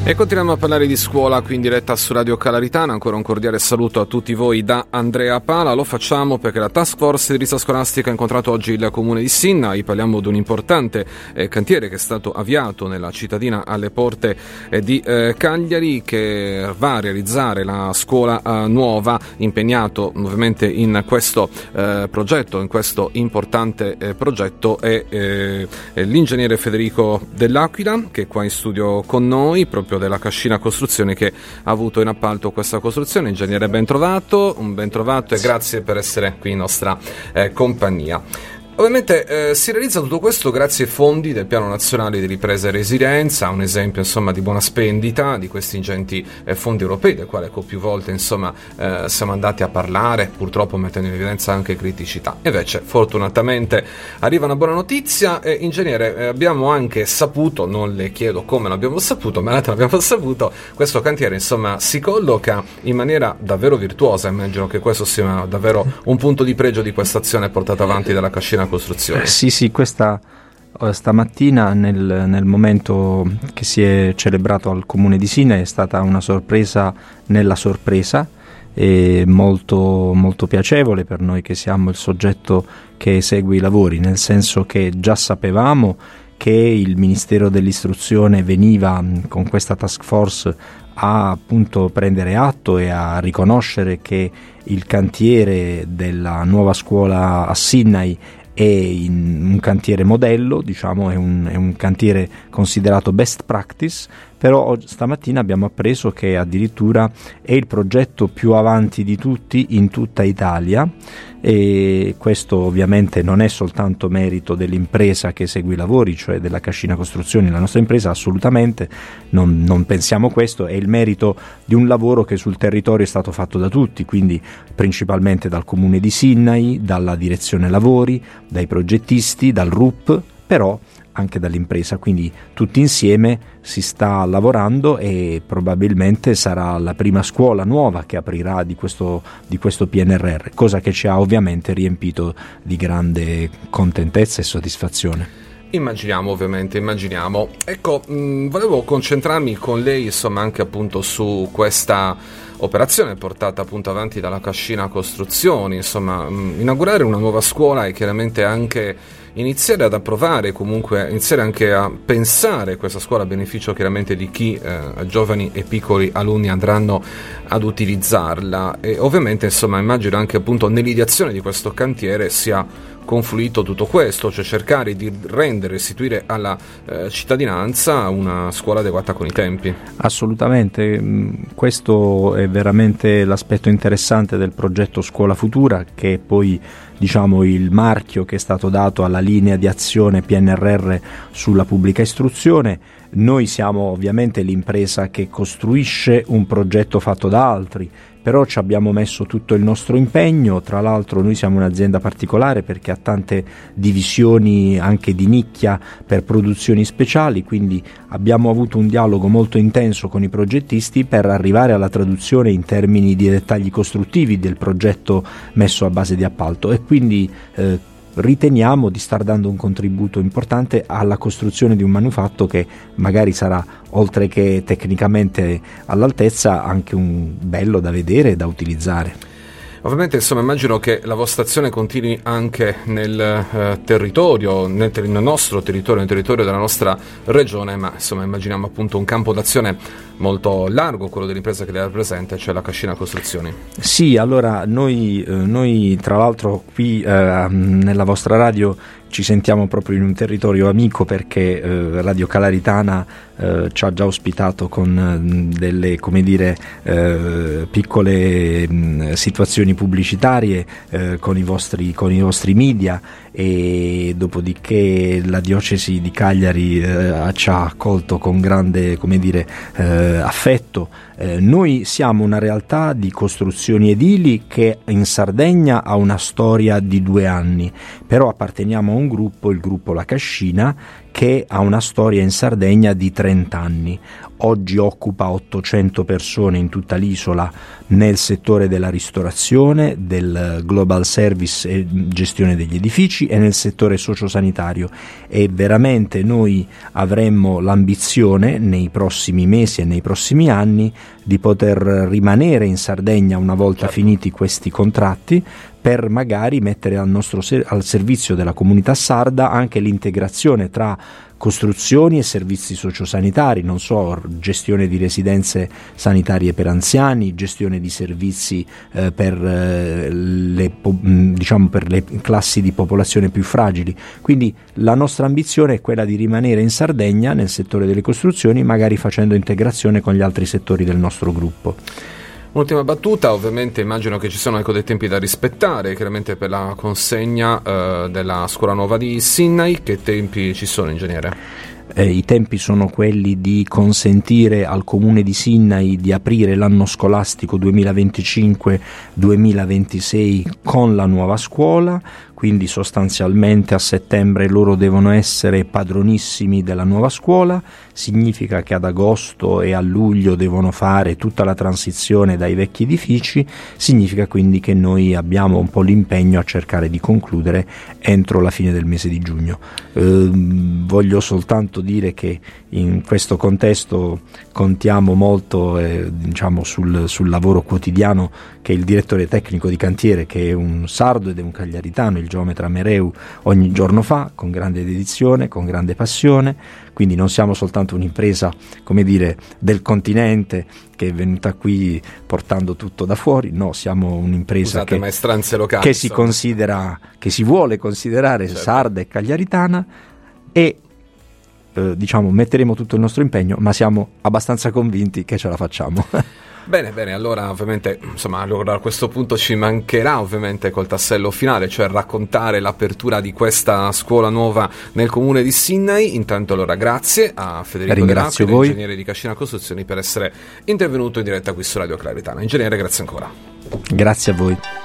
E continuiamo a parlare di scuola qui in diretta su Radio Calaritana. Ancora un cordiale saluto a tutti voi da Andrea Pala. Lo facciamo perché la Task Force di edilizia scolastica ha incontrato oggi il comune di Sinnai. Parliamo di un importante cantiere che è stato avviato nella cittadina alle porte di Cagliari, che va a realizzare la scuola nuova. Impegnato ovviamente in questo progetto, in questo importante progetto, è l'ingegnere Federico Dell'Aquila, che è qua in studio con noi, proprio della Cascina Costruzioni, che ha avuto in appalto questa costruzione. Ingegnere, ben trovato e grazie per essere qui in nostra compagnia. Ovviamente si realizza tutto questo grazie ai fondi del Piano Nazionale di Ripresa e Resilienza, un esempio insomma di buona spendita di questi ingenti fondi europei, del quale più volte insomma siamo andati a parlare, purtroppo mettendo in evidenza anche criticità. Invece fortunatamente arriva una buona notizia. Ingegnere, abbiamo anche saputo, non le chiedo come l'abbiamo saputo, ma l'abbiamo saputo, questo cantiere insomma si colloca in maniera davvero virtuosa. Immagino che questo sia davvero un punto di pregio di questa azione portata avanti dalla Cascina Costruzione. Sì, questa stamattina nel momento che si è celebrato al comune di Sinnai è stata una sorpresa nella sorpresa, e molto, molto piacevole per noi che siamo il soggetto che esegue i lavori, nel senso che già sapevamo che il Ministero dell'Istruzione veniva con questa task force a appunto prendere atto e a riconoscere che il cantiere della nuova scuola a Sinnai è un cantiere modello, diciamo, è un cantiere considerato best practice, però stamattina abbiamo appreso che addirittura è il progetto più avanti di tutti in tutta Italia, e questo ovviamente non è soltanto merito dell'impresa che esegue i lavori, cioè della Cascina Costruzioni, la nostra impresa, assolutamente non pensiamo questo, è il merito di un lavoro che sul territorio è stato fatto da tutti, quindi principalmente dal comune di Sinnai, dalla direzione lavori, dai progettisti, dal RUP, però anche dall'impresa, quindi tutti insieme si sta lavorando e probabilmente sarà la prima scuola nuova che aprirà di questo PNRR, cosa che ci ha ovviamente riempito di grande contentezza e soddisfazione. Immaginiamo. Ecco, volevo concentrarmi con lei insomma anche appunto su questa operazione portata appunto avanti dalla Cascina Costruzioni. Insomma, inaugurare una nuova scuola e chiaramente anche iniziare ad approvare, comunque iniziare anche a pensare questa scuola a beneficio chiaramente di chi, giovani e piccoli alunni, andranno ad utilizzarla. E ovviamente insomma immagino anche appunto nell'ideazione di questo cantiere sia confluito tutto questo, cioè cercare di restituire alla cittadinanza una scuola adeguata con i tempi. Assolutamente, questo è veramente l'aspetto interessante del progetto Scuola Futura, che è poi diciamo il marchio che è stato dato alla linea di azione PNRR sulla pubblica istruzione. Noi siamo ovviamente l'impresa che costruisce un progetto fatto da altri, però ci abbiamo messo tutto il nostro impegno. Tra l'altro noi siamo un'azienda particolare perché ha tante divisioni anche di nicchia per produzioni speciali, quindi abbiamo avuto un dialogo molto intenso con i progettisti per arrivare alla traduzione in termini di dettagli costruttivi del progetto messo a base di appalto, e quindi riteniamo di star dando un contributo importante alla costruzione di un manufatto che magari sarà, oltre che tecnicamente all'altezza, anche un bello da vedere e da utilizzare. Ovviamente insomma immagino che la vostra azione continui anche nel territorio, nel nostro territorio, nel territorio della nostra regione, ma insomma immaginiamo appunto un campo d'azione molto largo, quello dell'impresa che lei rappresenta, cioè la Cascina Costruzioni. Sì, allora noi tra l'altro qui nella vostra radio ci sentiamo proprio in un territorio amico, perché Radio Calaritana ci ha già ospitato con delle, come dire, piccole situazioni pubblicitarie con i vostri media, e dopodiché la diocesi di Cagliari ci ha accolto con grande, come dire, affetto. Noi siamo una realtà di costruzioni edili che in Sardegna ha una storia di 2 anni, però apparteniamo a un gruppo, il gruppo La Cascina, che ha una storia in Sardegna di 30 30 anni. Oggi occupa 800 persone in tutta l'isola nel settore della ristorazione, del global service e gestione degli edifici e nel settore sociosanitario, e veramente noi avremmo l'ambizione nei prossimi mesi e nei prossimi anni di poter rimanere in Sardegna una volta finiti questi contratti, per magari mettere al servizio della comunità sarda anche l'integrazione tra costruzioni e servizi sociosanitari, non so, gestione di residenze sanitarie per anziani, gestione di servizi per le classi di popolazione più fragili. Quindi la nostra ambizione è quella di rimanere in Sardegna nel settore delle costruzioni, magari facendo integrazione con gli altri settori del nostro gruppo. Ultima battuta, ovviamente immagino che ci siano dei tempi da rispettare, chiaramente per la consegna della scuola nuova di Sinaai. Che tempi ci sono, ingegnere? I tempi sono quelli di consentire al comune di Sinaai di aprire l'anno scolastico 2025-2026 con la nuova scuola, quindi sostanzialmente a settembre loro devono essere padronissimi della nuova scuola. Significa che ad agosto e a luglio devono fare tutta la transizione dai vecchi edifici, significa quindi che noi abbiamo un po' l'impegno a cercare di concludere entro la fine del mese di giugno. Voglio soltanto dire che in questo contesto contiamo molto sul lavoro quotidiano che il direttore tecnico di cantiere, che è un sardo ed è un cagliaritano, il geometra Mereu, ogni giorno fa, con grande dedizione, con grande passione. Quindi non siamo soltanto un'impresa, come dire, del continente che è venuta qui portando tutto da fuori, no, siamo un'impresa maestranze locali, che si considera, che si vuole considerare sarda e cagliaritana, e metteremo tutto il nostro impegno, ma siamo abbastanza convinti che ce la facciamo. Bene, allora ovviamente a questo punto ci mancherà ovviamente col tassello finale, cioè raccontare l'apertura di questa scuola nuova nel comune di Sinaai. Intanto allora grazie a Federico De Napoli, ingegnere di Cascina Costruzioni, per essere intervenuto in diretta qui su Radio Claritana. Ingegnere, grazie ancora. Grazie a voi.